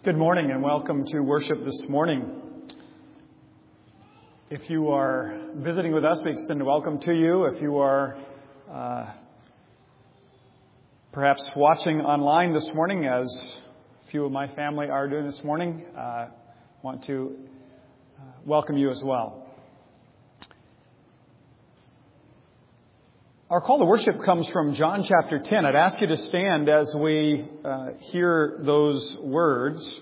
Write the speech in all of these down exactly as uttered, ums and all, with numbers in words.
Good morning and welcome to worship this morning. If you are visiting with us, we extend a welcome to you. If you are uh, perhaps watching online this morning, as a few of my family are doing this morning, I uh, want to uh, welcome you as well. Our call to worship comes from John chapter ten. I'd ask you to stand as we uh, hear those words.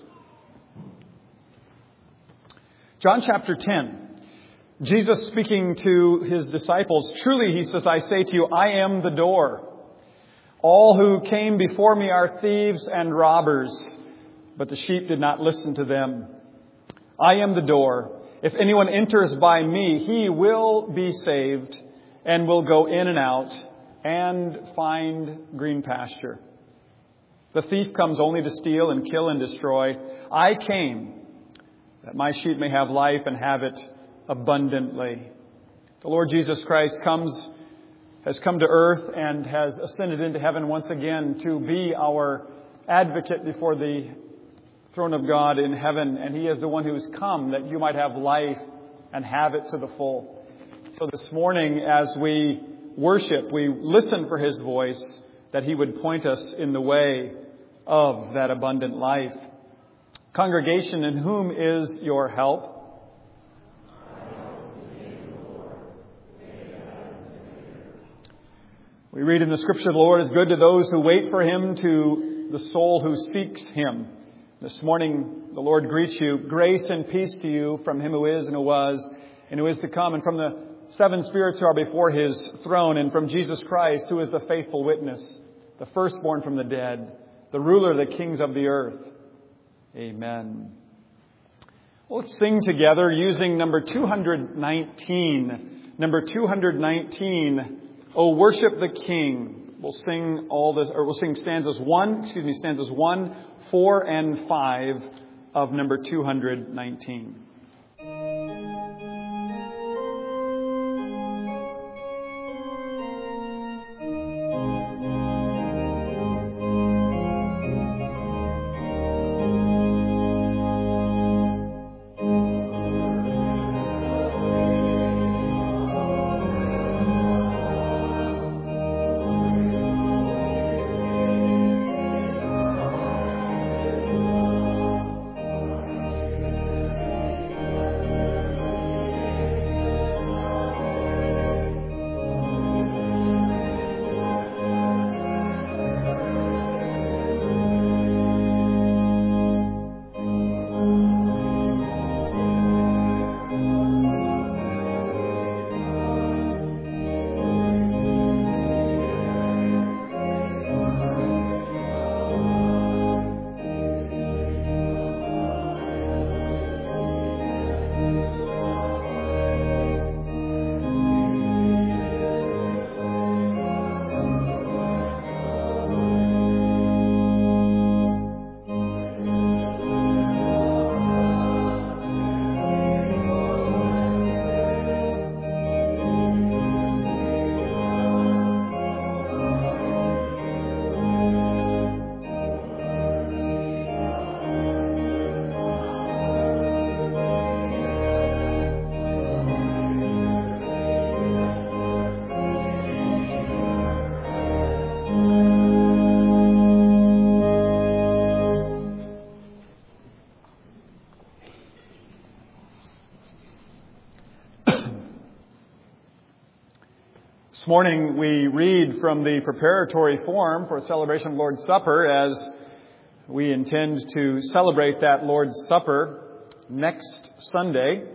John chapter ten. Jesus speaking to his disciples. Truly, he says, I say to you, I am the door. All who came before me are thieves and robbers, but the sheep did not listen to them. I am the door. If anyone enters by me, he will be saved and will go in and out and find green pasture. The thief comes only to steal and kill and destroy. I came that my sheep may have life and have it abundantly. The Lord Jesus Christ comes, has come to earth and has ascended into heaven once again to be our advocate before the throne of God in heaven. And He is the one who has come that you might have life and have it to the full. So this morning, as we worship, we listen for His voice, that He would point us in the way of that abundant life. Congregation, in whom is your help? We read in the Scripture, the Lord is good to those who wait for Him, to the soul who seeks Him. This morning, the Lord greets you. Grace and peace to you from Him who is and who was and who is to come, and from the seven spirits who are before His throne, and from Jesus Christ, who is the faithful witness, the firstborn from the dead, the ruler of the kings of the earth. Amen. Well, let's sing together using number two hundred nineteen. Number two hundred nineteen, O worship the King. We'll sing all this, or we'll sing stanzas one, excuse me, stanzas one, four, and five of number two hundred nineteen. This morning we read from the preparatory form for celebration of Lord's Supper, as we intend to celebrate that Lord's Supper next Sunday.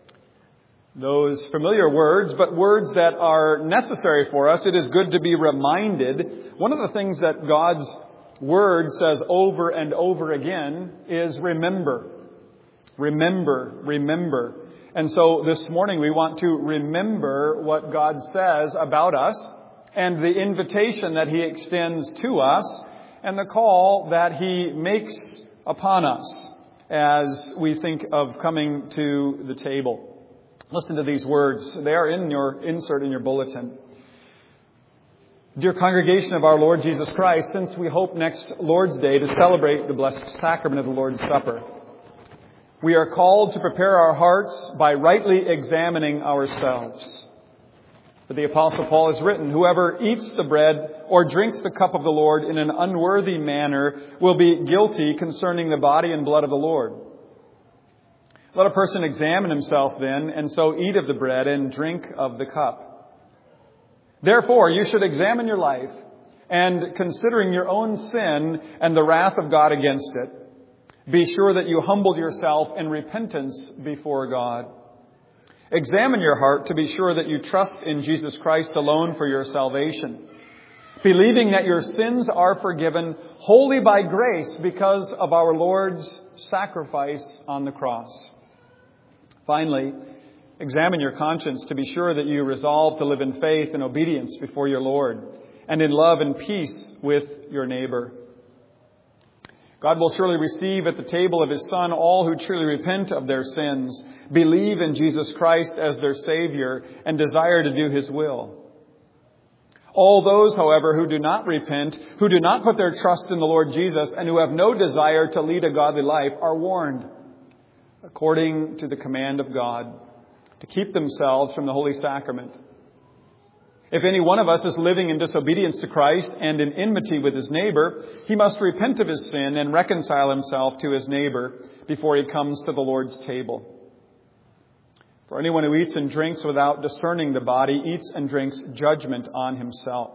Those familiar words, but words that are necessary for us. It is good to be reminded. One of the things that God's Word says over and over again is remember. Remember, remember. And so this morning we want to remember what God says about us and the invitation that He extends to us and the call that He makes upon us as we think of coming to the table. Listen to these words. They are in your insert in your bulletin. Dear congregation of our Lord Jesus Christ, since we hope next Lord's Day to celebrate the blessed sacrament of the Lord's Supper, we are called to prepare our hearts by rightly examining ourselves. For the Apostle Paul has written, "Whoever eats the bread or drinks the cup of the Lord in an unworthy manner will be guilty concerning the body and blood of the Lord." Let a person examine himself then, and so eat of the bread and drink of the cup. Therefore, you should examine your life, and considering your own sin and the wrath of God against it, be sure that you humble yourself in repentance before God. Examine your heart to be sure that you trust in Jesus Christ alone for your salvation, believing that your sins are forgiven wholly by grace because of our Lord's sacrifice on the cross. Finally, examine your conscience to be sure that you resolve to live in faith and obedience before your Lord and in love and peace with your neighbor. God will surely receive at the table of His Son all who truly repent of their sins, believe in Jesus Christ as their Savior, and desire to do His will. All those, however, who do not repent, who do not put their trust in the Lord Jesus, and who have no desire to lead a godly life are warned, according to the command of God, to keep themselves from the Holy Sacrament. If any one of us is living in disobedience to Christ and in enmity with his neighbor, he must repent of his sin and reconcile himself to his neighbor before he comes to the Lord's table. For anyone who eats and drinks without discerning the body eats and drinks judgment on himself.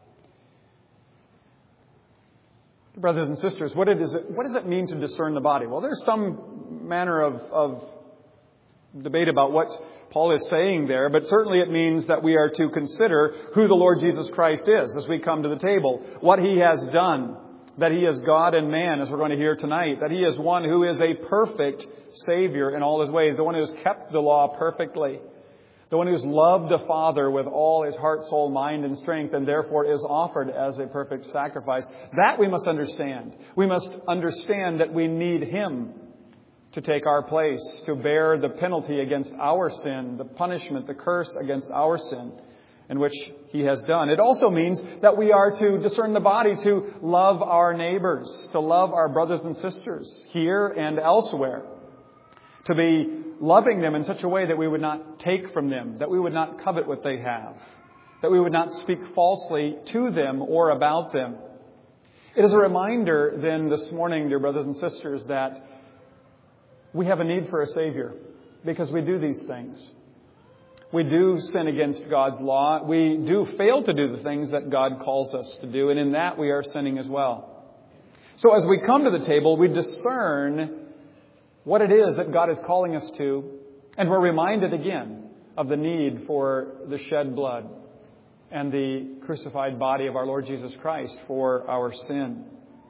Brothers and sisters, what, it is, what does it mean to discern the body? Well, there's some manner of, of debate about what Paul is saying there, but certainly it means that we are to consider who the Lord Jesus Christ is as we come to the table, what He has done, that He is God and man, as we're going to hear tonight, that He is one who is a perfect Savior in all His ways, the one who has kept the law perfectly, the one who has loved the Father with all his heart, soul, mind, and strength, and therefore is offered as a perfect sacrifice. That we must understand. We must understand that we need Him to take our place, to bear the penalty against our sin, the punishment, the curse against our sin, in which He has done. It also means that we are to discern the body, to love our neighbors, to love our brothers and sisters here and elsewhere, to be loving them in such a way that we would not take from them, that we would not covet what they have, that we would not speak falsely to them or about them. It is a reminder then this morning, dear brothers and sisters, that we have a need for a Savior because we do these things. We do sin against God's law. We do fail to do the things that God calls us to do, and in that we are sinning as well. So as we come to the table, we discern what it is that God is calling us to, and we're reminded again of the need for the shed blood and the crucified body of our Lord Jesus Christ for our sin.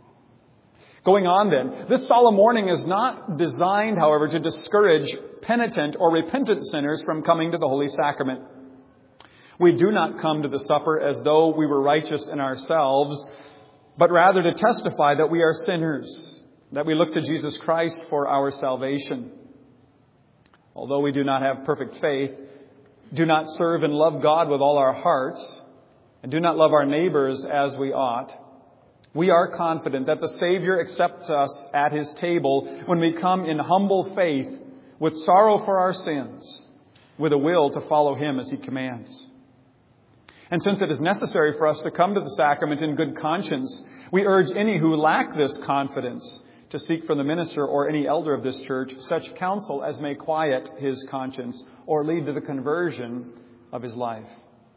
Going on then, this solemn warning is not designed, however, to discourage penitent or repentant sinners from coming to the Holy Sacrament. We do not come to the supper as though we were righteous in ourselves, but rather to testify that we are sinners, that we look to Jesus Christ for our salvation. Although we do not have perfect faith, do not serve and love God with all our hearts, and do not love our neighbors as we ought, we are confident that the Savior accepts us at His table when we come in humble faith, with sorrow for our sins, with a will to follow Him as He commands. And since it is necessary for us to come to the sacrament in good conscience, we urge any who lack this confidence to seek from the minister or any elder of this church such counsel as may quiet his conscience or lead to the conversion of his life.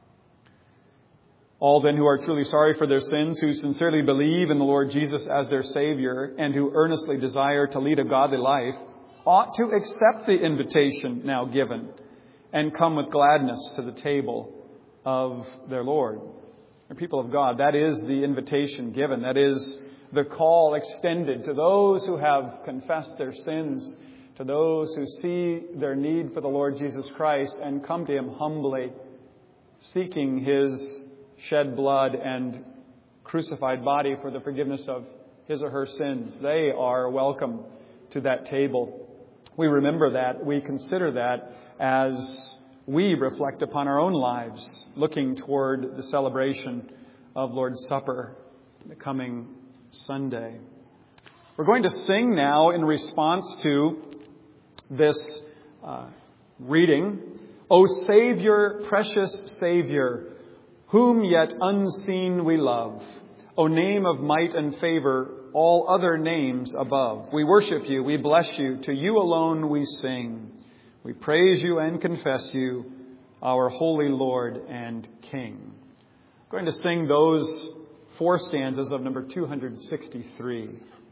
All then who are truly sorry for their sins, who sincerely believe in the Lord Jesus as their Savior, and who earnestly desire to lead a godly life, ought to accept the invitation now given and come with gladness to the table of their Lord. The people of God, that is the invitation given. That is the call extended to those who have confessed their sins, to those who see their need for the Lord Jesus Christ and come to Him humbly, seeking His shed blood and crucified body for the forgiveness of his or her sins. They are welcome to that table. We remember that. We consider that as we reflect upon our own lives, looking toward the celebration of Lord's Supper the coming Sunday. We're going to sing now in response to this uh, reading, O Savior, precious Savior, whom yet unseen we love, O name of might and favor, all other names above. We worship you, we bless you, to you alone we sing. We praise you and confess you, our holy Lord and King. I'm going to sing those four stanzas of number two hundred sixty-three.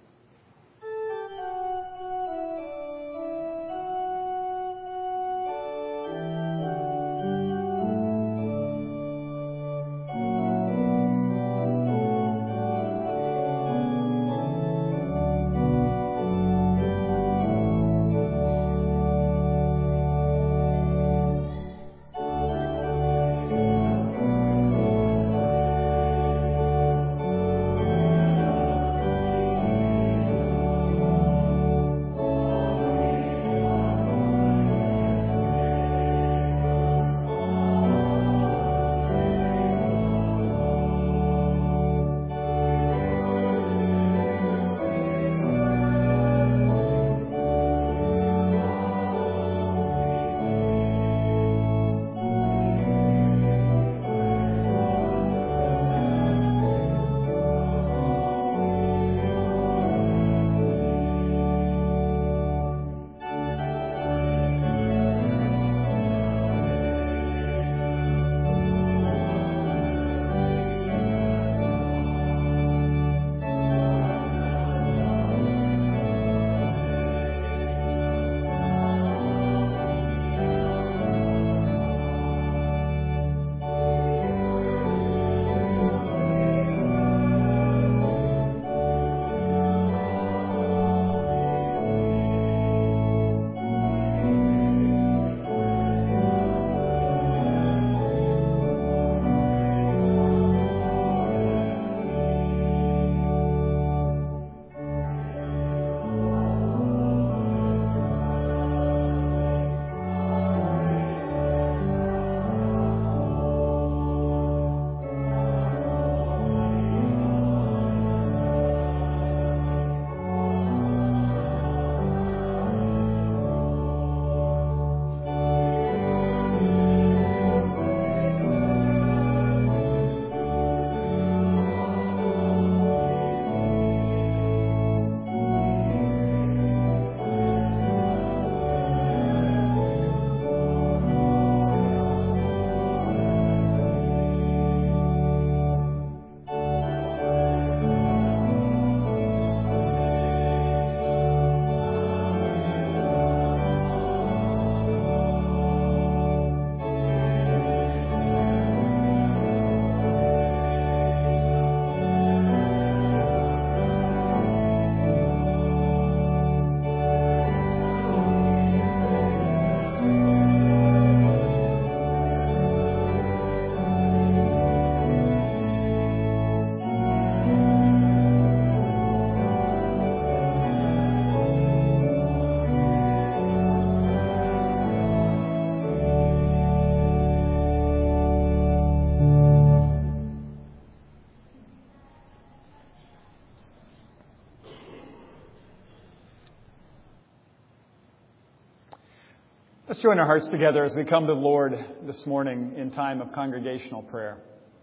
Let's join our hearts together as we come to the Lord this morning in time of congregational prayer.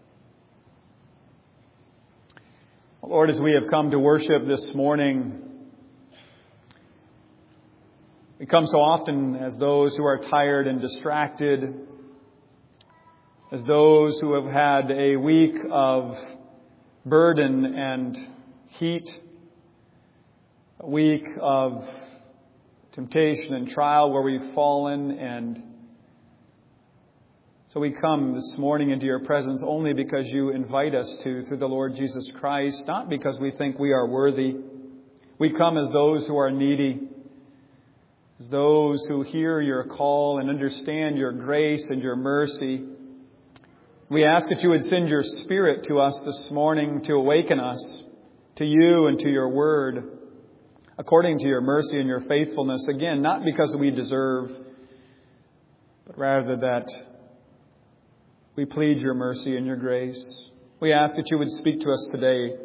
Lord, as we have come to worship this morning, we come so often as those who are tired and distracted, as those who have had a week of burden and heat, a week of temptation and trial where we've fallen, and so we come this morning into your presence only because you invite us to through the Lord Jesus Christ, not because we think we are worthy. We come as those who are needy, as those who hear your call and understand your grace and your mercy. We ask that you would send your Spirit to us this morning to awaken us to you and to your word, according to your mercy and your faithfulness, again, not because we deserve, but rather that we plead your mercy and your grace. We ask that you would speak to us today.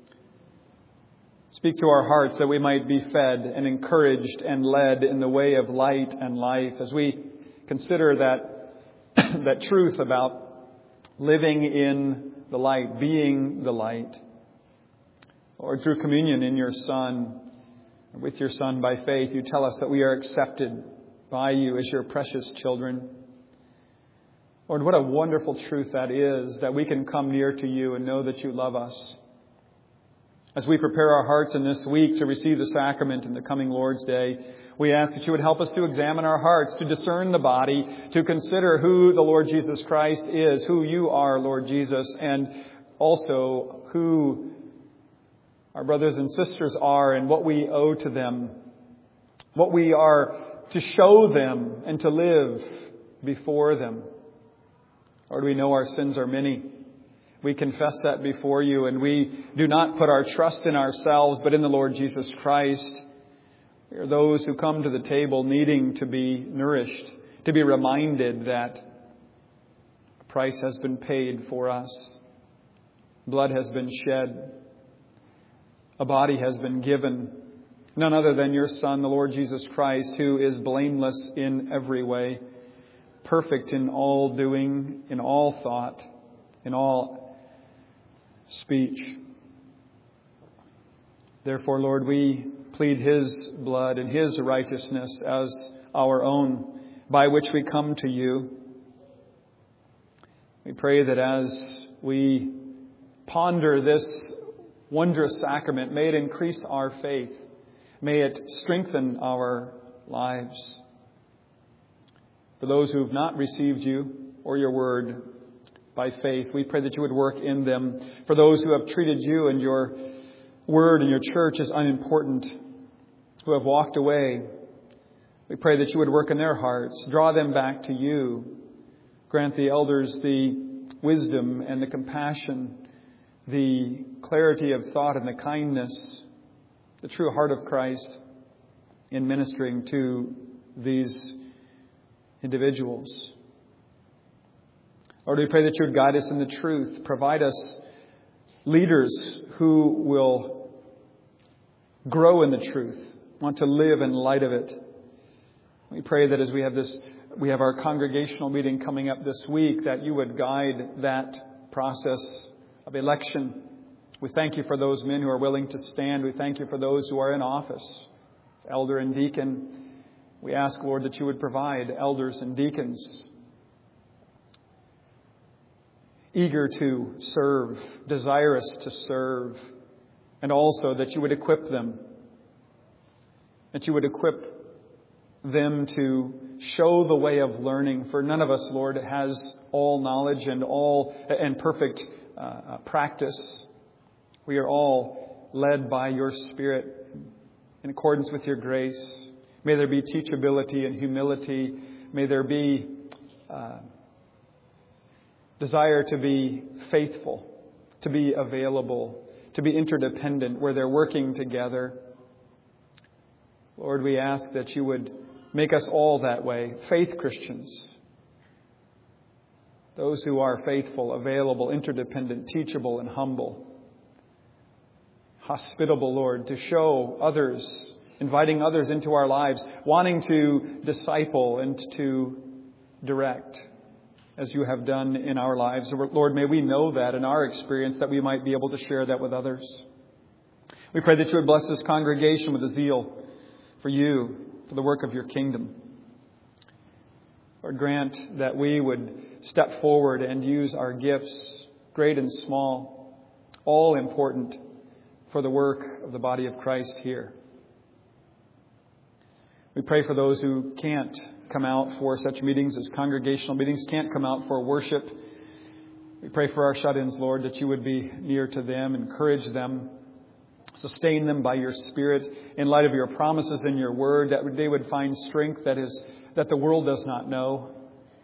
Speak to our hearts that we might be fed and encouraged and led in the way of light and life as we consider that, that truth about living in the light, being the light. Lord, through communion in your Son, with your Son by faith, you tell us that we are accepted by you as your precious children. Lord, what a wonderful truth that is, that we can come near to you and know that you love us. As we prepare our hearts in this week to receive the sacrament in the coming Lord's Day, we ask that you would help us to examine our hearts, to discern the body, to consider who the Lord Jesus Christ is, who you are, Lord Jesus, and also who our brothers and sisters are and what we owe to them, what we are to show them and to live before them. Lord, we know our sins are many. We confess that before you, and we do not put our trust in ourselves, but in the Lord Jesus Christ. We are those who come to the table needing to be nourished, to be reminded that a price has been paid for us. Blood has been shed. A body has been given. None other than your Son, the Lord Jesus Christ, who is blameless in every way, perfect in all doing, in all thought, in all speech. Therefore, Lord, we plead his blood and his righteousness as our own, by which we come to you. We pray that as we ponder this wondrous sacrament, may it increase our faith. May it strengthen our lives. For those who have not received you or your word by faith, we pray that you would work in them. For those who have treated you and your word and your church as unimportant, who have walked away, we pray that you would work in their hearts. Draw them back to you. Grant the elders the wisdom and the compassion, the clarity of thought and the kindness, the true heart of Christ in ministering to these individuals. Lord, we pray that you would guide us in the truth. Provide us leaders who will grow in the truth, want to live in light of it. We pray that as we have this, we have our congregational meeting coming up this week, that you would guide that process of election. We thank you for those men who are willing to stand. We thank you for those who are in office, elder and deacon. We ask, Lord, that you would provide elders and deacons eager to serve, desirous to serve, and also that you would equip them, that you would equip them to show the way of learning. For none of us, Lord, has all knowledge and all and perfect uh, practice. We are all led by your Spirit in accordance with your grace. May there be teachability and humility. May there be uh, desire to be faithful, to be available, to be interdependent where they're working together. Lord, we ask that you would make us all that way, faith Christians. Those who are faithful, available, interdependent, teachable, and humble. Hospitable, Lord, to show others, inviting others into our lives, wanting to disciple and to direct as you have done in our lives. Lord, may we know that in our experience, that we might be able to share that with others. We pray that you would bless this congregation with a zeal for you, for the work of your kingdom. Lord, grant that we would step forward and use our gifts, great and small, all important, for the work of the body of Christ here. We pray for those who can't come out for such meetings as congregational meetings, can't come out for worship. We pray for our shut-ins, Lord, that you would be near to them, encourage them, sustain them by your Spirit in light of your promises in your word, that they would find strength that is that the world does not know.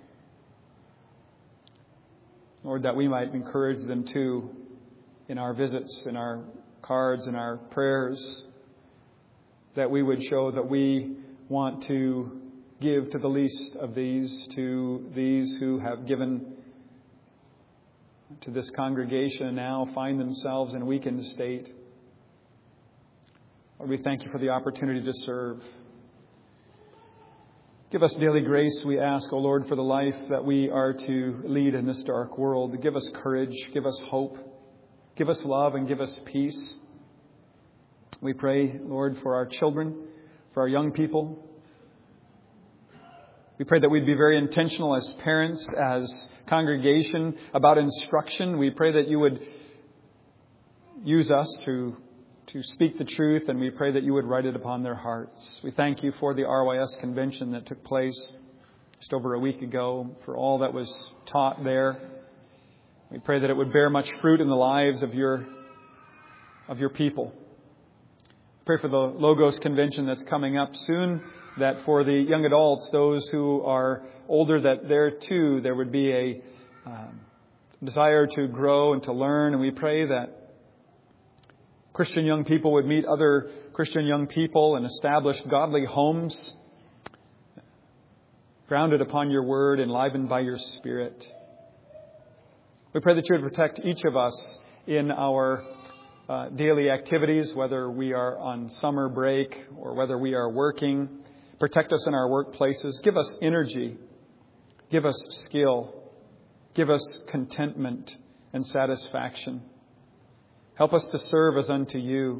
Lord, that we might encourage them too in our visits, in our cards, in our prayers, that we would show that we want to give to the least of these, to these who have given to this congregation now find themselves in a weakened state. Lord, we thank you for the opportunity to serve. Give us daily grace, we ask, O Lord, for the life that we are to lead in this dark world. Give us courage, give us hope, give us love, and give us peace. We pray, Lord, for our children, for our young people. We pray that we'd be very intentional as parents, as congregation, about instruction. We pray that you would use us to to speak the truth, and we pray that you would write it upon their hearts. We thank you for the R Y S convention that took place just over a week ago, for all that was taught there. We pray that it would bear much fruit in the lives of your of your people. Pray for the Logos convention that's coming up soon, that for the young adults, those who are older, that there too there would be a um, desire to grow and to learn. And we pray that Christian young people would meet other Christian young people and establish godly homes grounded upon your word, enlivened by your Spirit. We pray that you would protect each of us in our uh, daily activities, whether we are on summer break or whether we are working. Protect us in our workplaces. Give us energy. Give us skill. Give us contentment and satisfaction. Help us to serve as unto you.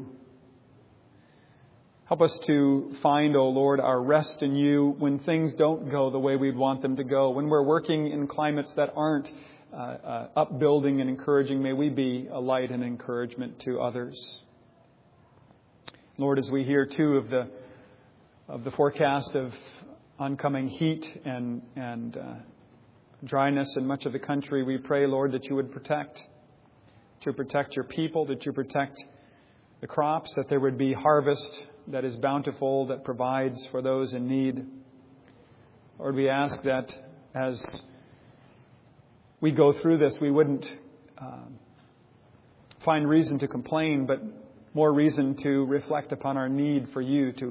Help us to find, O Lord, our rest in you when things don't go the way we'd want them to go. When we're working in climates that aren't uh, uh, upbuilding and encouraging, may we be a light and encouragement to others. Lord, as we hear too of the of the forecast of oncoming heat and and uh, dryness in much of the country, we pray, Lord, that you would protect. To protect your people, that you protect the crops, that there would be harvest that is bountiful, that provides for those in need. Lord, we ask that as we go through this, we wouldn't um, find reason to complain, but more reason to reflect upon our need for you to,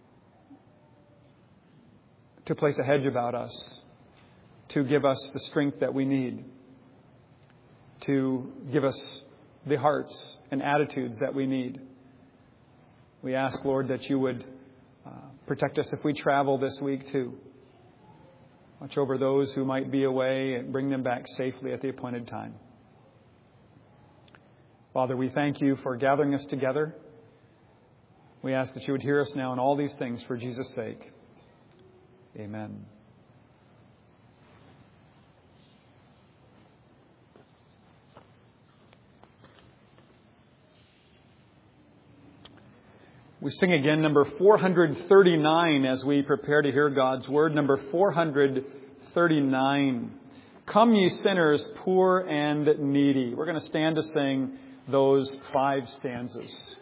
to place a hedge about us, to give us the strength that we need, to give us the hearts and attitudes that we need. We ask, Lord, that you would uh, protect us if we travel this week too. Watch over those who might be away and bring them back safely at the appointed time. Father, we thank you for gathering us together. We ask that you would hear us now in all these things for Jesus' sake. Amen. We sing again number four hundred thirty-nine as we prepare to hear God's word. Number four hundred thirty-nine. Come ye sinners, poor and needy. We're going to stand to sing those five stanzas.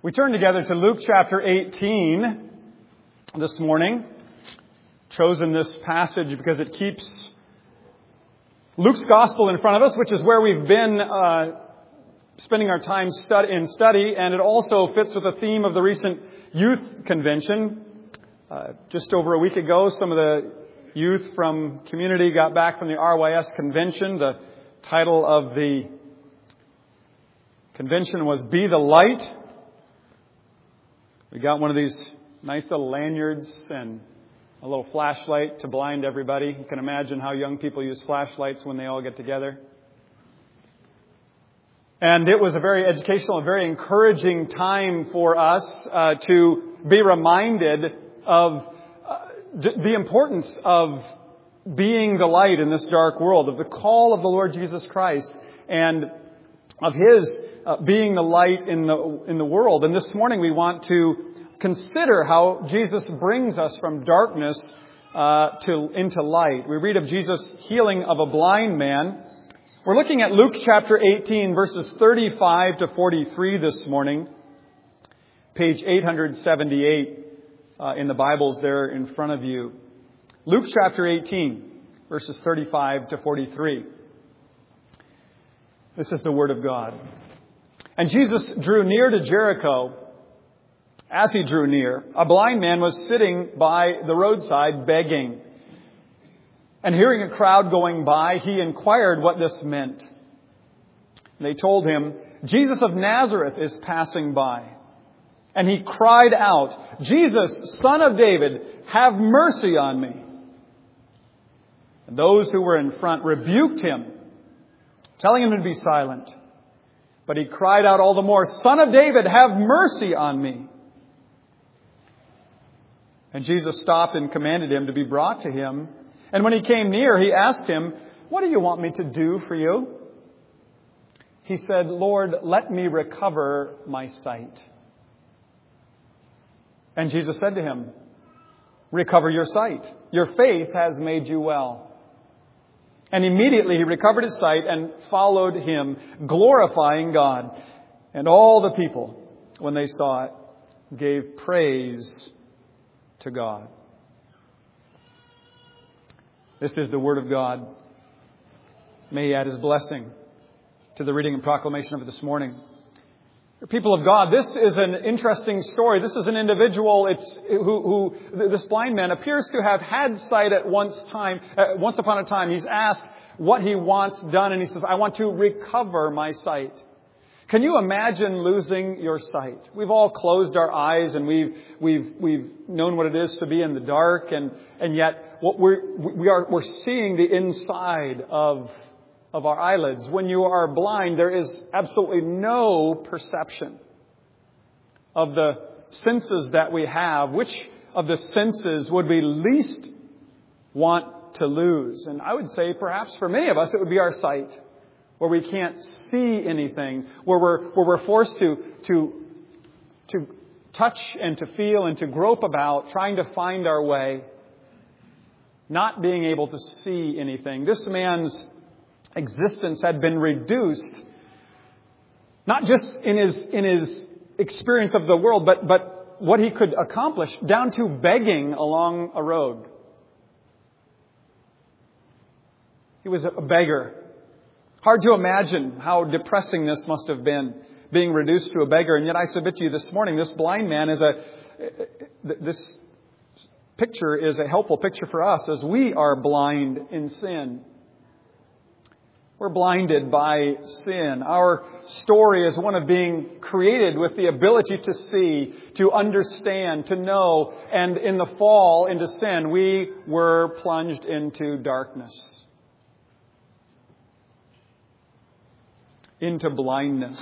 We turn together to Luke chapter eighteen this morning. Chosen this passage because it keeps Luke's gospel in front of us, which is where we've been uh, spending our time stud- in study, and it also fits with the theme of the recent youth convention. Uh, just over a week ago, some of the youth from community got back from the R Y S convention. The title of the convention was Be the Light. We got one of these nice little lanyards and a little flashlight to blind everybody. You can imagine how young people use flashlights when they all get together. And it was a very educational, a very encouraging time for us uh, to be reminded of uh, the importance of being the light in this dark world, of the call of the Lord Jesus Christ, and of His uh, being the light in the in the world. And this morning we want to consider how Jesus brings us from darkness uh, to into light. We read of Jesus' healing of a blind man. We're looking at Luke chapter eighteen, verses thirty-five to forty-three this morning. Page eight seventy-eight uh, in the Bibles there in front of you. Luke chapter eighteen, verses thirty-five to forty-three. This is the Word of God. And Jesus drew near to Jericho. As he drew near, a blind man was sitting by the roadside begging. And hearing a crowd going by, he inquired what this meant. They told him, Jesus of Nazareth is passing by. And he cried out, Jesus, Son of David, have mercy on me. And those who were in front rebuked him, telling him to be silent. But he cried out all the more, Son of David, have mercy on me. And Jesus stopped and commanded him to be brought to him. And when he came near, he asked him, what do you want me to do for you? He said, Lord, let me recover my sight. And Jesus said to him, recover your sight. Your faith has made you well. And immediately he recovered his sight and followed him, glorifying God. And all the people, when they saw it, gave praise to God. This is the Word of God. May He add His blessing to the reading and proclamation of it this morning. People of God, this is an interesting story. This is an individual it's, who, who, this blind man appears to have had sight at once time, uh, once upon a time. He's asked what he wants done, and he says, I want to recover my sight. Can you imagine losing your sight? We've all closed our eyes and we've we've we've known what it is to be in the dark, and and yet what we're we are we're seeing the inside of of our eyelids. When you are blind, there is absolutely no perception of the senses that we have. Which of the senses would we least want to lose? And I would say perhaps for many of us it would be our sight, where we can't see anything, where we're where we're forced to to to touch and to feel and to grope about, trying to find our way, not being able to see anything. This man's existence had been reduced, not just in his in his experience of the world, but but what he could accomplish, down to begging along a road. He was a beggar. Hard to imagine how depressing this must have been, being reduced to a beggar. And yet I submit to you this morning, this blind man is a, this picture is a helpful picture for us as we are blind in sin. We're blinded by sin. Our story is one of being created with the ability to see, to understand, to know. And in the fall into sin, we were plunged into darkness. Into blindness.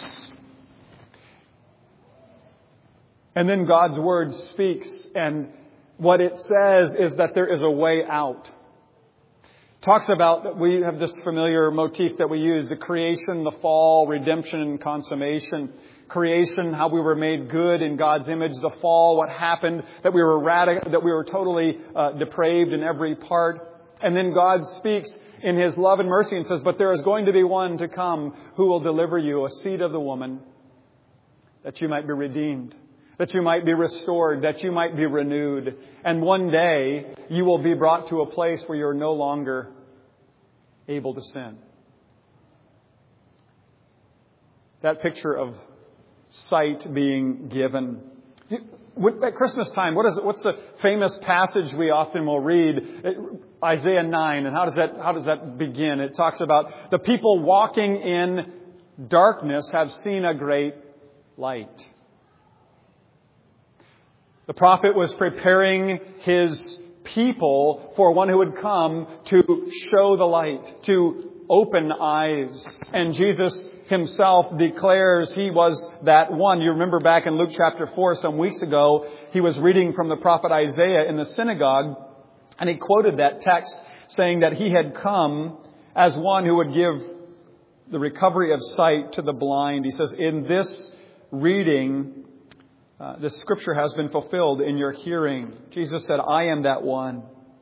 And then God's Word speaks, and what it says is that there is a way out. Talks about, we have this familiar motif that we use, the creation, the fall, redemption, and consummation. Creation, how we were made good in God's image. The fall, what happened, that we were radical, that we were totally uh, depraved in every part. And then God speaks in His love and mercy and says, but there is going to be one to come who will deliver you, a seed of the woman, that you might be redeemed, that you might be restored, that you might be renewed. And one day you will be brought to a place where you're no longer able to sin. That picture of sight being given. At Christmas time, what is it? What's the famous passage we often will read? Isaiah nine. And how does that, how does that begin? It talks about the people walking in darkness have seen a great light. The prophet was preparing his people for one who would come to show the light, to open eyes. And Jesus Himself declares He was that one. You remember back in Luke chapter four some weeks ago, He was reading from the prophet Isaiah in the synagogue, and He quoted that text saying that He had come as one who would give the recovery of sight to the blind. He says, in this reading, uh, the scripture has been fulfilled in your hearing. Jesus said, I am that one.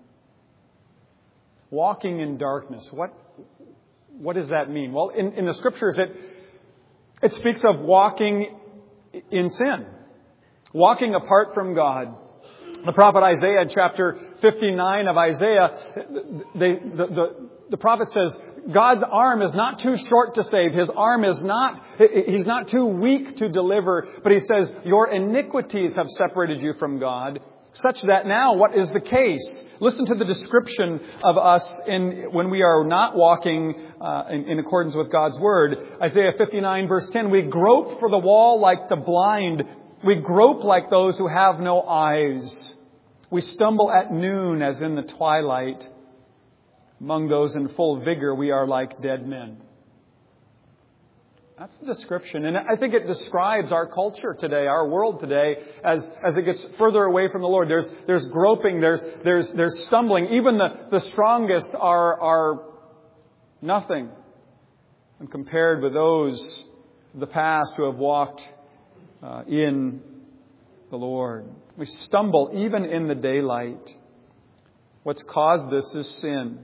Walking in darkness. What What does that mean? Well, in, in the scriptures, it, it speaks of walking in sin. Walking apart from God. The prophet Isaiah, in chapter fifty-nine of Isaiah, they, the, the, the prophet says, God's arm is not too short to save. His arm is not, He's not too weak to deliver. But He says, your iniquities have separated you from God, such that now what is the case? Listen to the description of us in when we are not walking uh, in, in accordance with God's Word. Isaiah fifty-nine verse ten, we grope for the wall like the blind. We grope like those who have no eyes. We stumble at noon as in the twilight. Among those in full vigor, we are like dead men. That's the description. And I think it describes our culture today, our world today, as, as it gets further away from the Lord. There's, there's groping, there's, there's, there's stumbling. Even the, the strongest are, are nothing when compared with those of the past who have walked uh, in the Lord. We stumble even in the daylight. What's caused this is sin.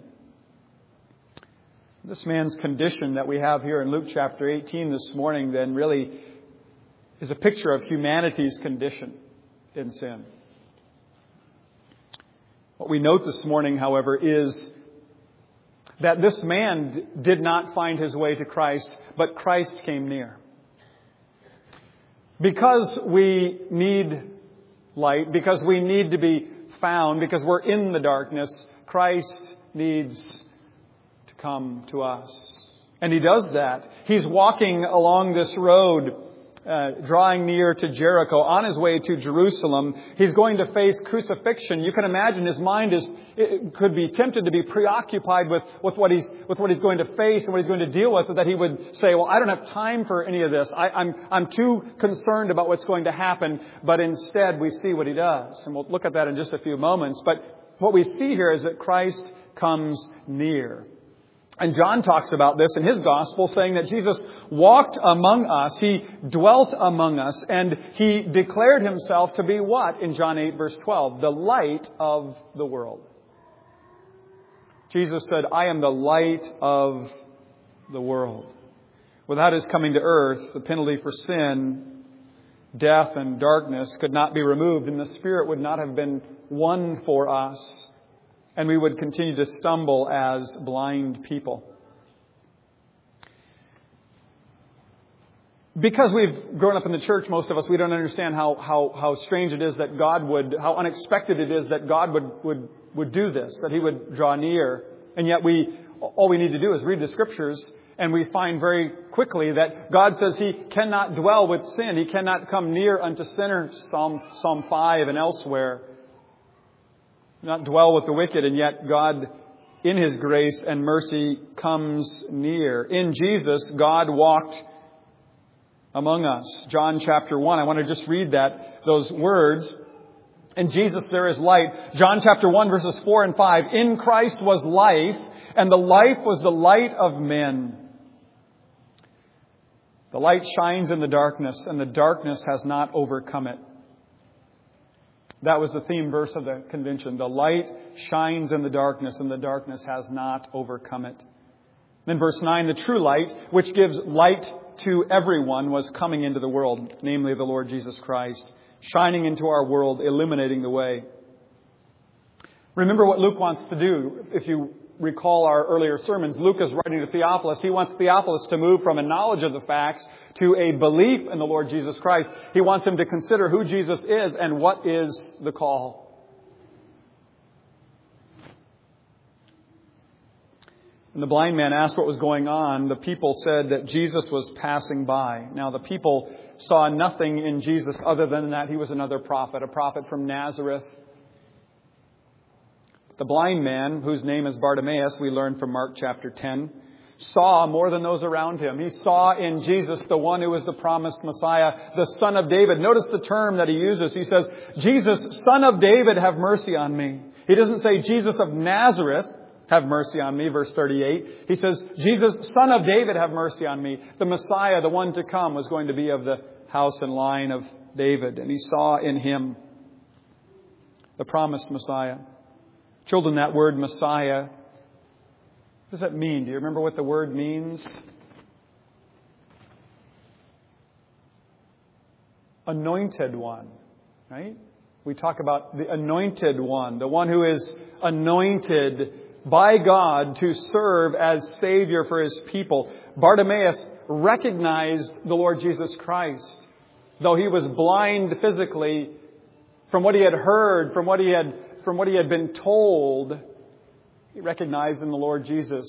This man's condition that we have here in Luke chapter eighteen this morning then really is a picture of humanity's condition in sin. What we note this morning, however, is that this man did not find his way to Christ, but Christ came near. Because we need light, because we need to be found, because we're in the darkness, Christ needs come to us. And He does that. He's walking along this road, uh, drawing near to Jericho, on His way to Jerusalem. He's going to face crucifixion. You can imagine his mind is it could be tempted to be preoccupied with, with what he's with what he's going to face and what he's going to deal with, that he would say, well, I don't have time for any of this. I, I'm I'm too concerned about what's going to happen. But instead, we see what He does. And we'll look at that in just a few moments. But what we see here is that Christ comes near. And John talks about this in his gospel, saying that Jesus walked among us. He dwelt among us. And He declared Himself to be what? In John eight verse twelve, the light of the world. Jesus said, I am the light of the world. Without His coming to earth, the penalty for sin, death and darkness could not be removed, and the Spirit would not have been won for us. And we would continue to stumble as blind people. Because we've grown up in the church, most of us, we don't understand how, how, how strange it is that God would, how unexpected it is that God would, would, would do this, that He would draw near. And yet we, all we need to do is read the Scriptures, and we find very quickly that God says He cannot dwell with sin. He cannot come near unto sinners, Psalm, Psalm five and elsewhere. Not dwell with the wicked, and yet God, in His grace and mercy, comes near. In Jesus, God walked among us. John chapter one, I want to just read that, those words. In Jesus there is light. John chapter one, verses four and five. In Christ was life, and the life was the light of men. The light shines in the darkness, and the darkness has not overcome it. That was the theme verse of the convention. The light shines in the darkness, and the darkness has not overcome it. Then verse nine, the true light, which gives light to everyone, was coming into the world, namely the Lord Jesus Christ, shining into our world, illuminating the way. Remember what Luke wants to do. If you recall our earlier sermons, Luke is writing to Theophilus. He wants Theophilus to move from a knowledge of the facts to a belief in the Lord Jesus Christ. He wants him to consider who Jesus is and what is the call. When the blind man asked what was going on, the people said that Jesus was passing by. Now, the people saw nothing in Jesus other than that he was another prophet, a prophet from Nazareth. The blind man, whose name is Bartimaeus, we learn from Mark chapter ten, saw more than those around him. He saw in Jesus the one who was the promised Messiah, the Son of David. Notice the term that he uses. He says, Jesus, Son of David, have mercy on me. He doesn't say, Jesus of Nazareth, have mercy on me, verse thirty-eight. He says, Jesus, Son of David, have mercy on me. The Messiah, the one to come, was going to be of the house and line of David. And he saw in him the promised Messiah. Children, that word Messiah, what does that mean? Do you remember what the word means? Anointed one, right? We talk about the anointed one, the one who is anointed by God to serve as Savior for His people. Bartimaeus recognized the Lord Jesus Christ. Though he was blind physically, from what he had heard, from what he had, from what he had been told, he recognized in the Lord Jesus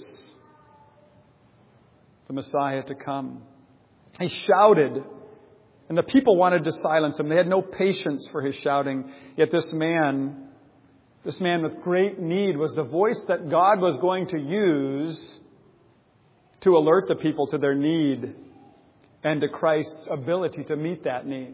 the Messiah to come. He shouted, and the people wanted to silence him. They had no patience for his shouting. Yet this man, this man with great need, was the voice that God was going to use to alert the people to their need and to Christ's ability to meet that need.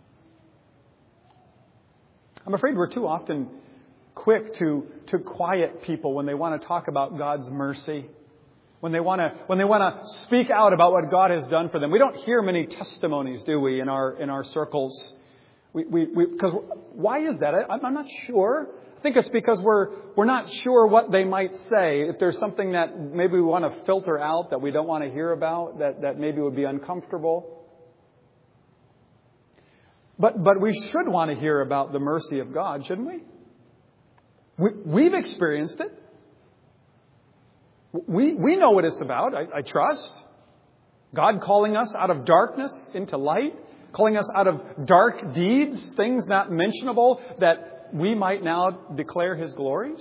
I'm afraid we're too often quick to, to quiet people when they want to talk about God's mercy. When they want to, when they want to speak out about what God has done for them. We don't hear many testimonies, do we, in our, in our circles? We, we, we, because why is that? I, I'm not sure. I think it's because we're, we're not sure what they might say. If there's something that maybe we want to filter out, that we don't want to hear about, that, that maybe would be uncomfortable. But, but we should want to hear about the mercy of God, shouldn't we? we we've experienced it. We, we know what it's about, I, I trust. God calling us out of darkness into light, calling us out of dark deeds, things not mentionable, that we might now declare His glories.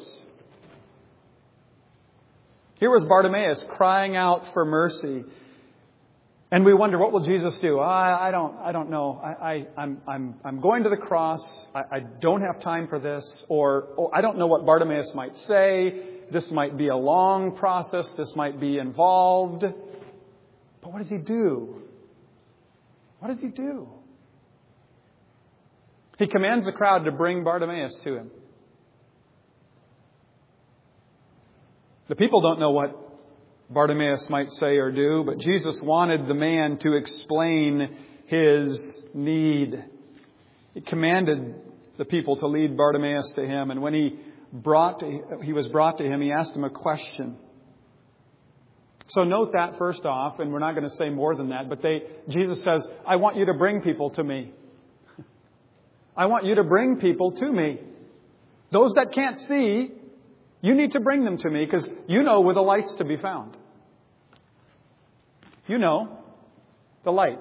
Here was Bartimaeus crying out for mercy. And we wonder, what will Jesus do? I, I don't, I don't know. I, I, I'm, I'm, I'm going to the cross. I, I don't have time for this. Or, or I don't know what Bartimaeus might say. This might be a long process. This might be involved. But what does he do? What does he do? He commands the crowd to bring Bartimaeus to him. The people don't know what Bartimaeus might say or do, but Jesus wanted the man to explain his need. He commanded the people to lead Bartimaeus to him, and when he brought to, he was brought to him, he asked him a question. So note that first off, and we're not going to say more than that, but they, Jesus says, I want you to bring people to me. I want you to bring people to me. Those that can't see, you need to bring them to me, because you know where the light's to be found. You know the light.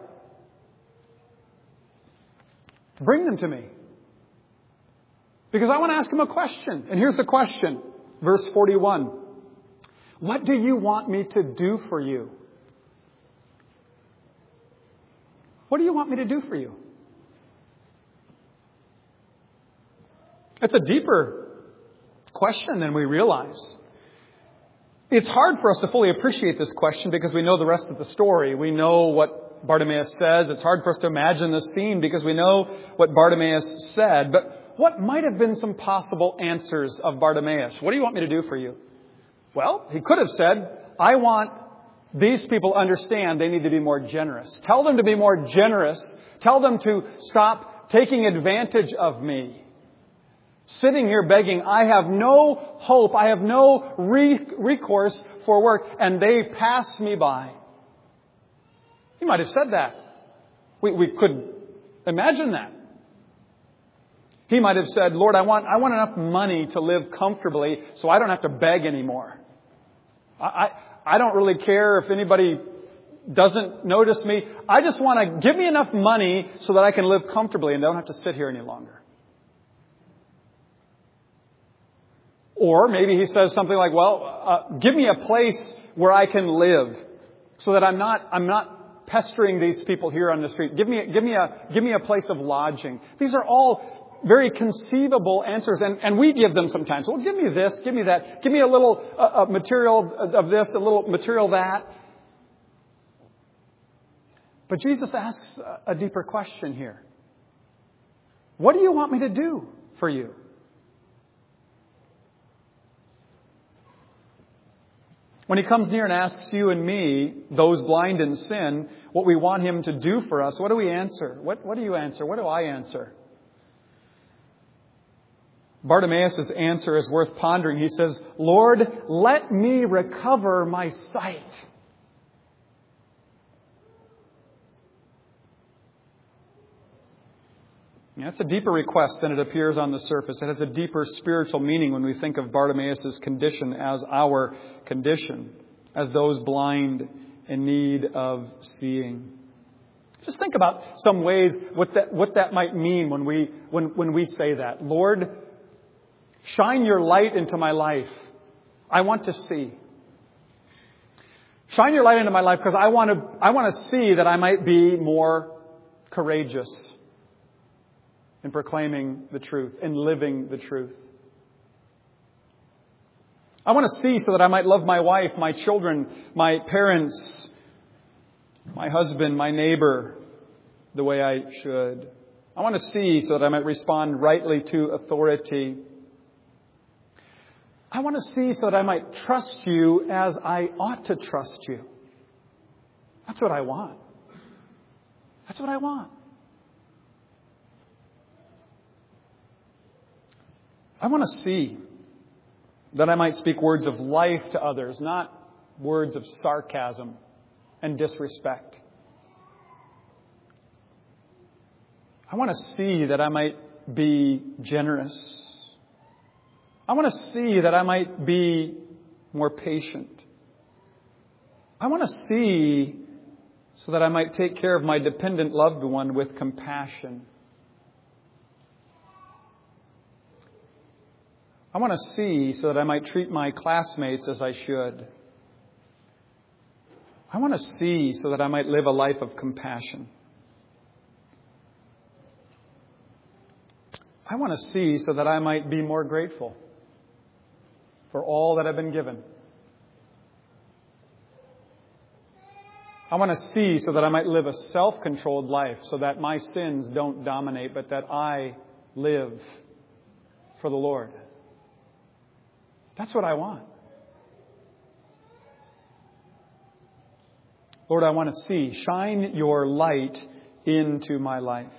Bring them to me. Because I want to ask them a question. And here's the question. Verse forty-one. What do you want me to do for you? What do you want me to do for you? It's a deeper question than we realize. It's hard for us to fully appreciate this question because we know the rest of the story. We know what Bartimaeus says. It's hard for us to imagine this scene because we know what Bartimaeus said. But what might have been some possible answers of Bartimaeus? What do you want me to do for you? Well, he could have said, I want these people to understand they need to be more generous. Tell them to be more generous. Tell them to stop taking advantage of me. Sitting here begging, I have no hope, I have no re- recourse for work, and they pass me by. He might have said that. We, we could imagine that. He might have said, Lord, I want, I want enough money to live comfortably so I don't have to beg anymore. I, I, I don't really care if anybody doesn't notice me. I just want to give me enough money so that I can live comfortably and don't have to sit here any longer. Or maybe he says something like, well, uh, give me a place where I can live so that I'm not, I'm not pestering these people here on the street. Give me, give me a, give me a place of lodging. These are all very conceivable answers, and, and we give them sometimes. Well, give me this, give me that. Give me a little uh, material of this, a little material of that. But Jesus asks a deeper question here. What do you want me to do for you? When He comes near and asks you and me, those blind in sin, what we want Him to do for us, what do we answer? What, what do you answer? What do I answer? Bartimaeus' answer is worth pondering. He says, Lord, let me recover my sight. That's a deeper request than it appears on the surface. It has a deeper spiritual meaning when we think of Bartimaeus' condition as our condition, as those blind in need of seeing. Just think about some ways what that, what that might mean when we, when, when we say that. Lord, shine your light into my life. I want to see. Shine your light into my life because I want to, I want to see that I might be more courageous in proclaiming the truth, in living the truth. I want to see so that I might love my wife, my children, my parents, my husband, my neighbor, the way I should. I want to see so that I might respond rightly to authority. I want to see so that I might trust you as I ought to trust you. That's what I want. That's what I want. I want to see that I might speak words of life to others, not words of sarcasm and disrespect. I want to see that I might be generous. I want to see that I might be more patient. I want to see so that I might take care of my dependent loved one with compassion. I want to see so that I might treat my classmates as I should. I want to see so that I might live a life of compassion. I want to see so that I might be more grateful for all that I've been given. I want to see so that I might live a self-controlled life so that my sins don't dominate, but that I live for the Lord. That's what I want. Lord, I want to see. Shine your light into my life.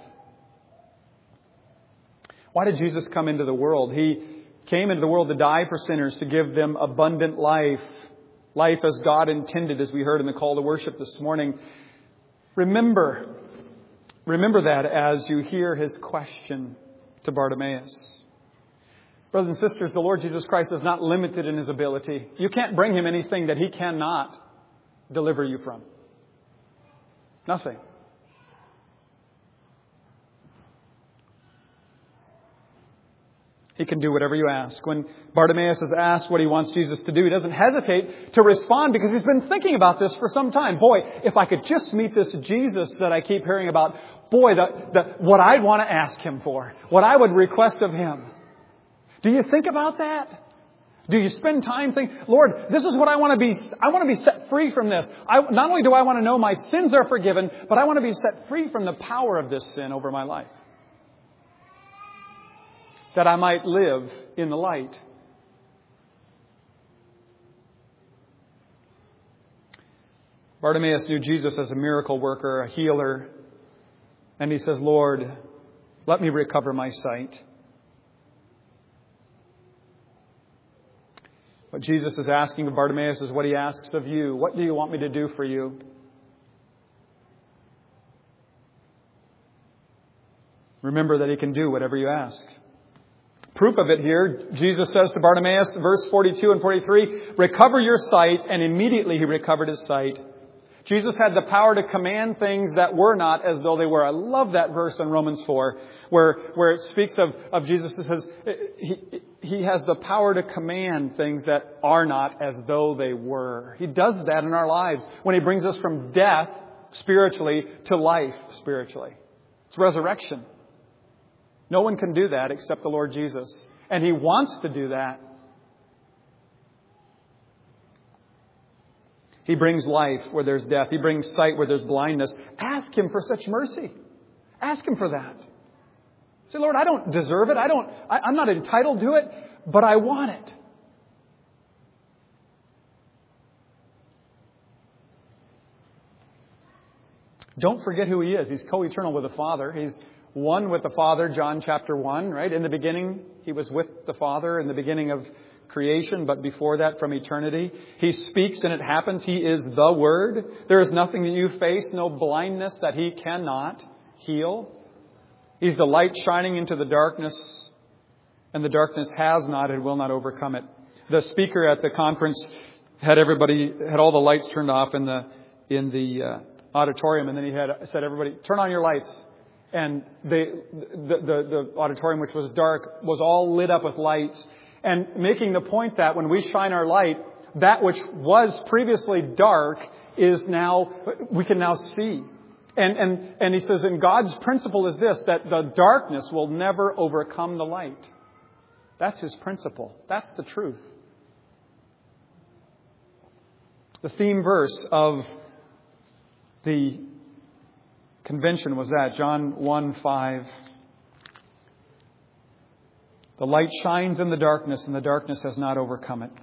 Why did Jesus come into the world? He came into the world to die for sinners, to give them abundant life. Life as God intended, as we heard in the call to worship this morning. Remember, remember that as you hear His question to Bartimaeus. Brothers and sisters, the Lord Jesus Christ is not limited in His ability. You can't bring Him anything that He cannot deliver you from. Nothing. He can do whatever you ask. When Bartimaeus is asked what he wants Jesus to do, he doesn't hesitate to respond because he's been thinking about this for some time. Boy, if I could just meet this Jesus that I keep hearing about, boy, the, the, what I'd want to ask Him for, what I would request of Him. Do you think about that? Do you spend time thinking, Lord, this is what I want to be. I want to be set free from this. I, not only do I want to know my sins are forgiven, but I want to be set free from the power of this sin over my life. That I might live in the light. Bartimaeus knew Jesus as a miracle worker, a healer. And he says, Lord, let me recover my sight. What Jesus is asking of Bartimaeus is what He asks of you. What do you want me to do for you? Remember that He can do whatever you ask. Proof of it here, Jesus says to Bartimaeus, verse forty-two and forty-three, recover your sight, and immediately he recovered his sight. Jesus had the power to command things that were not as though they were. I love that verse in Romans four, where, where it speaks of, of Jesus. It says he, he has the power to command things that are not as though they were. He does that in our lives when He brings us from death spiritually to life spiritually. It's resurrection. No one can do that except the Lord Jesus. And He wants to do that. He brings life where there's death. He brings sight where there's blindness. Ask Him for such mercy. Ask Him for that. Say, Lord, I don't deserve it. I don't, I, I'm not entitled to it, but I want it. Don't forget who He is. He's co-eternal with the Father. He's one with the Father, John chapter one, right? In the beginning, He was with the Father in the beginning of creation, but before that, from eternity. He speaks and it happens. He is the Word. There is nothing that you face, no blindness that He cannot heal. He's the light shining into the darkness, and the darkness has not and will not overcome it. The speaker at the conference had everybody, had all the lights turned off in the, in the uh, auditorium, and then he had said, everybody, turn on your lights. And they, the, the, the auditorium, which was dark, was all lit up with lights. And making the point that when we shine our light, that which was previously dark is now, we can now see. And, and, and he says, and God's principle is this, that the darkness will never overcome the light. That's His principle. That's the truth. The theme verse of the convention was that, John one five. The light shines in the darkness, and the darkness has not overcome it.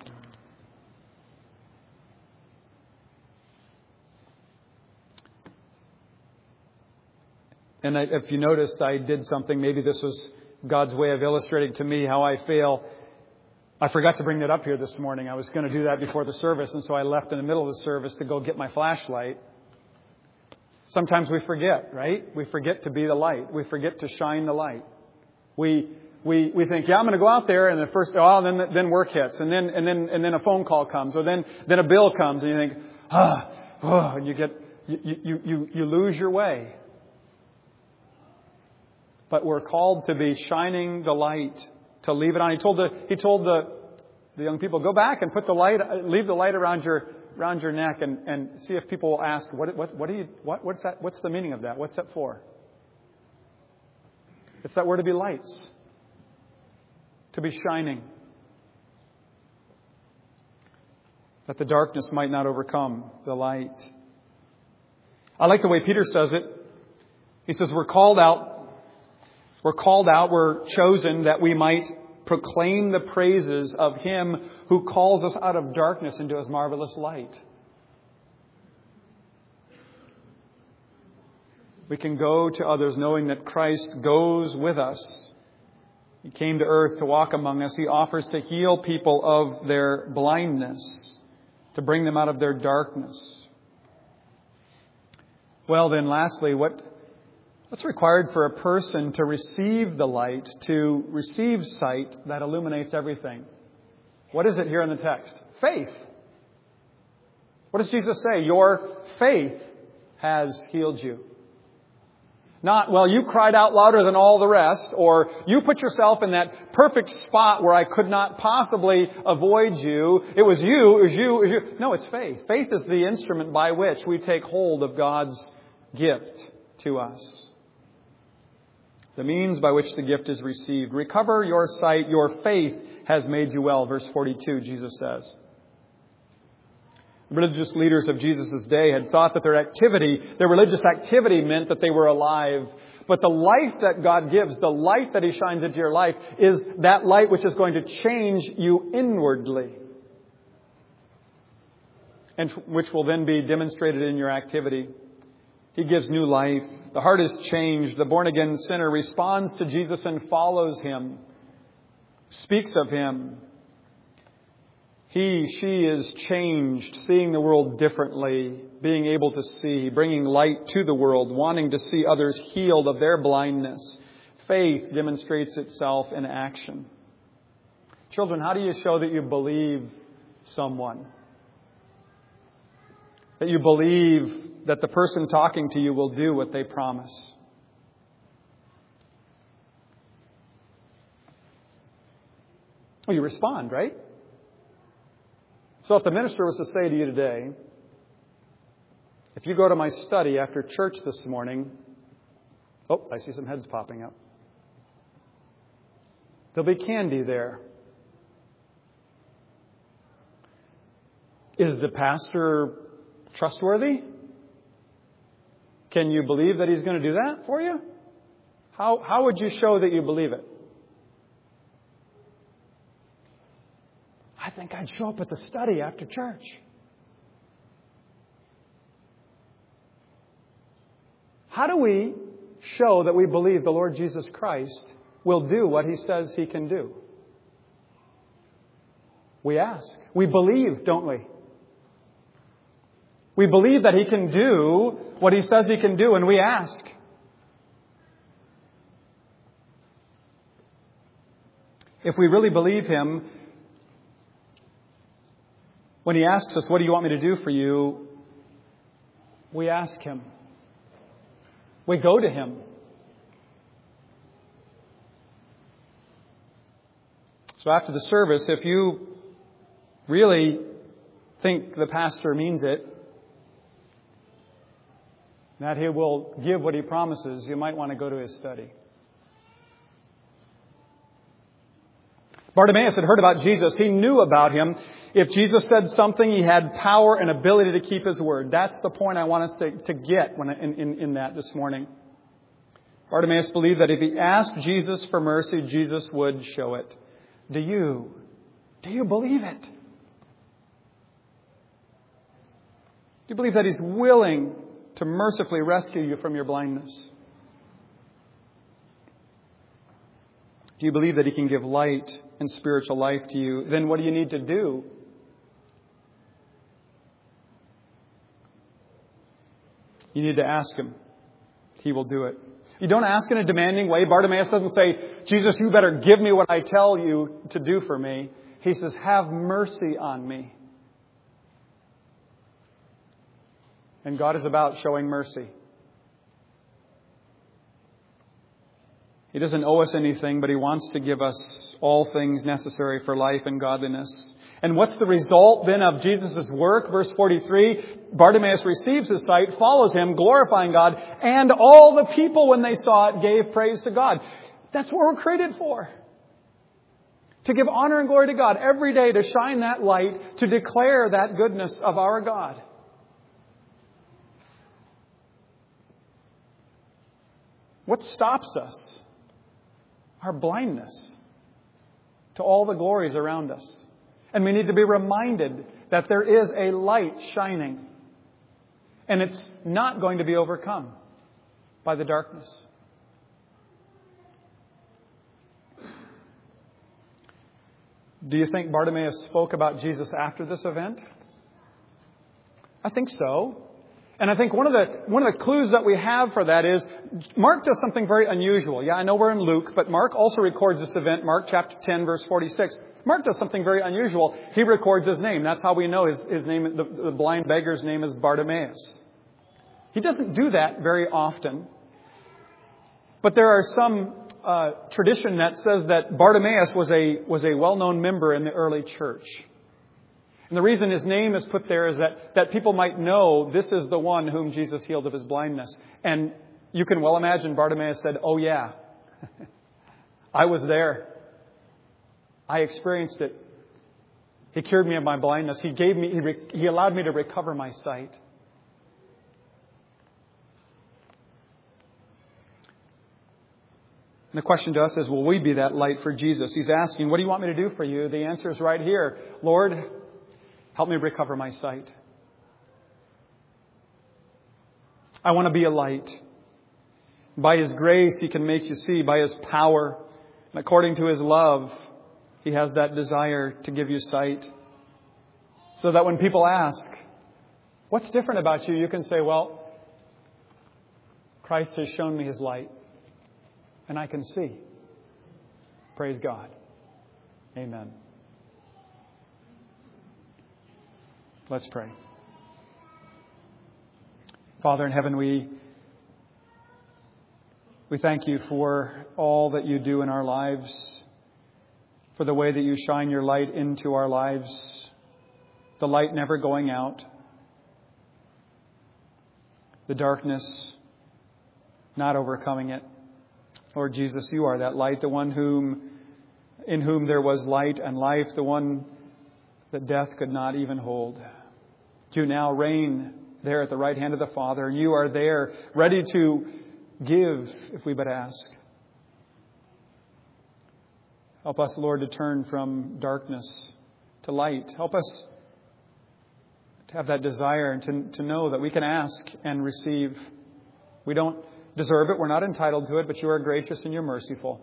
And I, if you noticed, I did something. Maybe this was God's way of illustrating to me how I fail. I forgot to bring that up here this morning. I was going to do that before the service, and so I left in the middle of the service to go get my flashlight. Sometimes we forget, right? We forget to be the light. We forget to shine the light. We we we think, yeah, I'm going to go out there, and the first, oh, then then work hits, and then and then and then a phone call comes, or then then a bill comes, and you think, ah, oh, and you get you you you you lose your way. But we're called to be shining the light, to leave it on. He told the he told the the young people, go back and put the light, leave the light around your around your neck, and, and see if people will ask, what what what do you what what's that? What's the meaning of that? What's that for? It's that we're to be lights, to be shining, that the darkness might not overcome the light. I like the way Peter says it. He says we're called out. We're called out, we're chosen that we might proclaim the praises of Him who calls us out of darkness into His marvelous light. We can go to others knowing that Christ goes with us. He came to earth to walk among us. He offers to heal people of their blindness, to bring them out of their darkness. Well then, lastly, what What's required for a person to receive the light, to receive sight that illuminates everything? What is it here in the text? Faith. What does Jesus say? Your faith has healed you. Not, well, you cried out louder than all the rest, or you put yourself in that perfect spot where I could not possibly avoid you. It was you, it was you, it was you. No, it's faith. Faith is the instrument by which we take hold of God's gift to us. The means by which the gift is received. Recover your sight. Your faith has made you well. Verse forty-two, Jesus says. The religious leaders of Jesus' day had thought that their activity, their religious activity meant that they were alive. But the life that God gives, the light that He shines into your life, is that light which is going to change you inwardly. And which will then be demonstrated in your activity. He gives new life. The heart is changed. The born-again sinner responds to Jesus and follows Him. Speaks of Him. He, she is changed, seeing the world differently, being able to see, bringing light to the world, wanting to see others healed of their blindness. Faith demonstrates itself in action. Children, how do you show that you believe someone? That you believe that the person talking to you will do what they promise? Well, you respond, right? So if the minister was to say to you today, if you go to my study after church this morning, oh, I see some heads popping up. There'll be candy there. Is the pastor trustworthy? Can you believe that he's going to do that for you? How, how would you show that you believe it? I think I'd show up at the study after church. How do we show that we believe the Lord Jesus Christ will do what He says He can do? We ask. We believe, don't we? We believe that He can do what He says He can do, and we ask. If we really believe Him, when He asks us, what do you want me to do for you? We ask Him. We go to Him. So after the service, if you really think the pastor means it, that he will give what he promises, you might want to go to his study. Bartimaeus had heard about Jesus. He knew about Him. If Jesus said something, He had power and ability to keep His word. That's the point I want us to, to get when, in, in, in that this morning. Bartimaeus believed that if he asked Jesus for mercy, Jesus would show it. Do you? Do you believe it? Do you believe that He's willing to mercifully rescue you from your blindness? Do you believe that He can give light and spiritual life to you? Then what do you need to do? You need to ask Him. He will do it. You don't ask in a demanding way. Bartimaeus doesn't say, Jesus, you better give me what I tell you to do for me. He says, have mercy on me. And God is about showing mercy. He doesn't owe us anything, but He wants to give us all things necessary for life and godliness. And what's the result then of Jesus' work? Verse forty-three, Bartimaeus receives his sight, follows Him, glorifying God, and all the people, when they saw it, gave praise to God. That's what we're created for. To give honor and glory to God every day, to shine that light, to declare that goodness of our God. What stops us? Our blindness to all the glories around us. And we need to be reminded that there is a light shining. And it's not going to be overcome by the darkness. Do you think Bartimaeus spoke about Jesus after this event? I think so. And I think one of the one of the clues that we have for that is Mark does something very unusual. Yeah, I know we're in Luke, but Mark also records this event, Mark chapter ten, verse forty-six. Mark does something very unusual. He records his name. That's how we know his, his name, the, the blind beggar's name is Bartimaeus. He doesn't do that very often. But there are some uh, tradition that says that Bartimaeus was a was a well-known member in the early church. And the reason his name is put there is that, that people might know this is the one whom Jesus healed of his blindness. And you can well imagine Bartimaeus said, oh yeah, I was there. I experienced it. He cured me of my blindness. He gave me, he, re, he allowed me to recover my sight. And the question to us is, will we be that light for Jesus? He's asking, what do you want me to do for you? The answer is right here. Lord, help me recover my sight. I want to be a light. By His grace, He can make you see. By His power, and according to His love, He has that desire to give you sight. So that when people ask, what's different about you? You can say, well, Christ has shown me His light, and I can see. Praise God. Amen. Let's pray. Father in heaven, we we thank You for all that You do in our lives, for the way that You shine Your light into our lives, the light never going out, the darkness not overcoming it. Lord Jesus, You are that light, the one whom in whom there was light and life, the one that death could not even hold. You now reign there at the right hand of the Father. You are there ready to give if we but ask. Help us, Lord, to turn from darkness to light. Help us to have that desire and to, to know that we can ask and receive. We don't deserve it. We're not entitled to it, but You are gracious and You're merciful.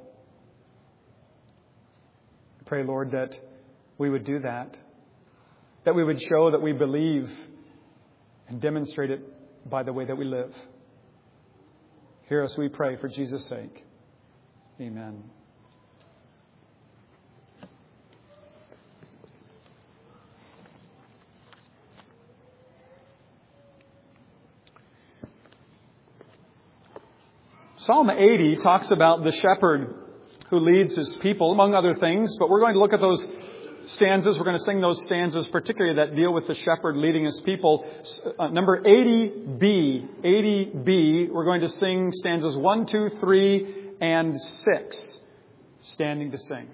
I pray, Lord, that we would do that. That we would show that we believe and demonstrate it by the way that we live. Hear us, we pray, for Jesus' sake. Amen. Psalm eighty talks about the shepherd who leads his people, among other things. But we're going to look at those stanzas. We're going to sing those stanzas, particularly that deal with the shepherd leading his people. Uh, number eighty B. eighty B. We're going to sing stanzas one, two, three, and six. Standing to sing.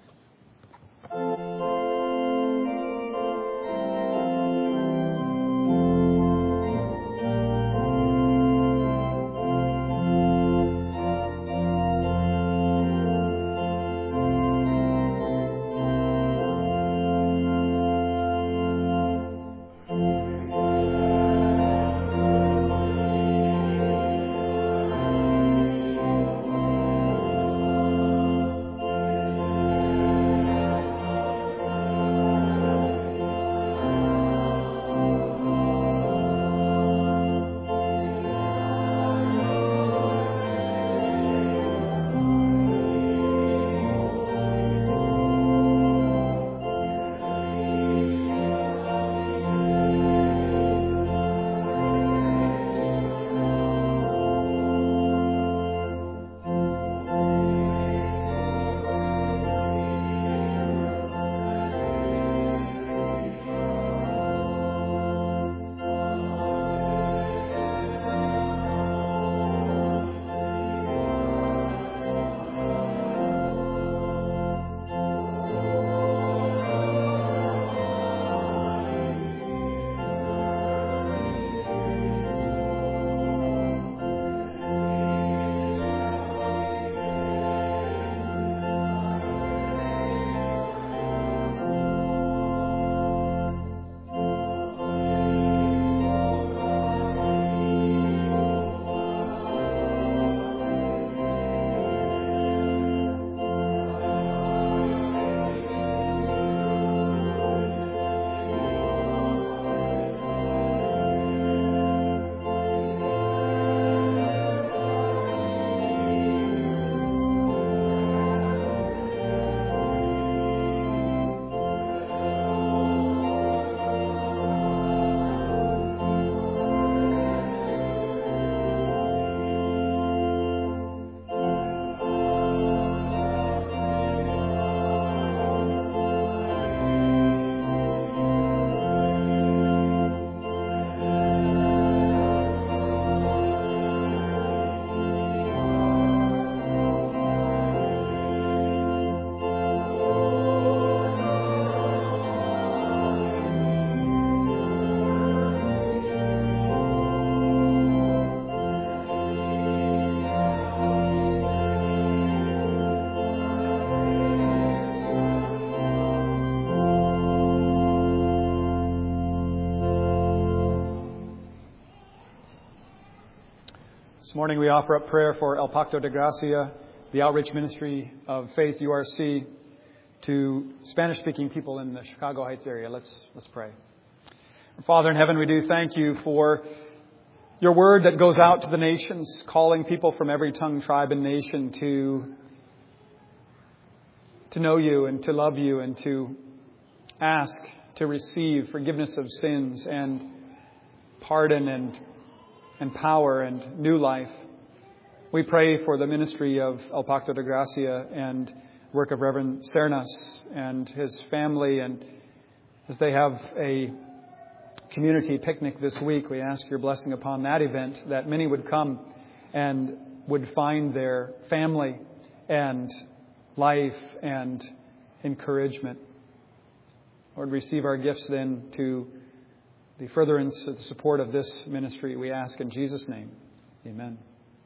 This morning we offer up prayer for El Pacto de Gracia, the outreach ministry of Faith U R C, to Spanish-speaking people in the Chicago Heights area. Let's let's pray. Father in heaven, we do thank you for your word that goes out to the nations, calling people from every tongue, tribe, and nation to, to know you and to love you and to ask to receive forgiveness of sins and pardon and, and power and new life. We pray for the ministry of El Pacto de Gracia and work of Reverend Cernas and his family, and as they have a community picnic this week, we ask your blessing upon that event, that many would come and would find their family and life and encouragement. Lord, receive our gifts then to the furtherance of the support of this ministry, we ask in Jesus' name. Amen.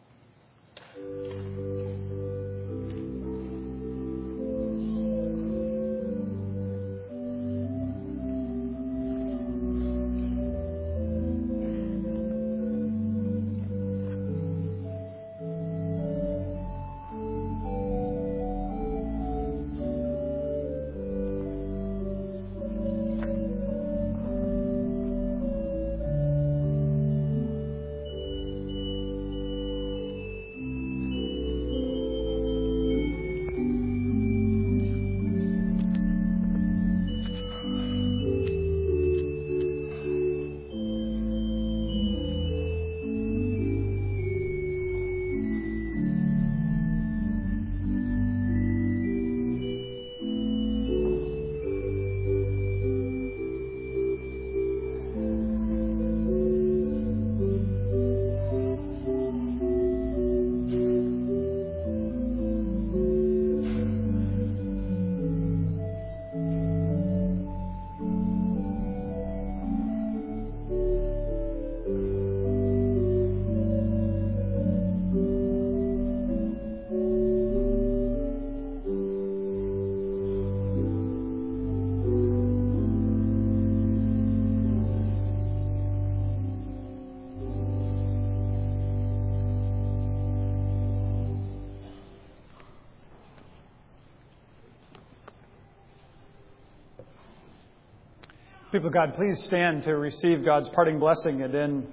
People of God, please stand to receive God's parting blessing, and then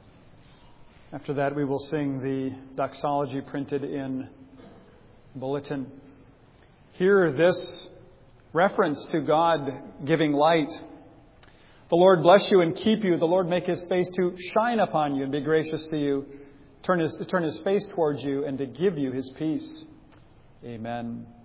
after that we will sing the doxology printed in bulletin. Hear this reference to God giving light. The Lord bless you and keep you. The Lord make his face to shine upon you and be gracious to you. Turn his, turn his face towards you and to give you his peace. Amen.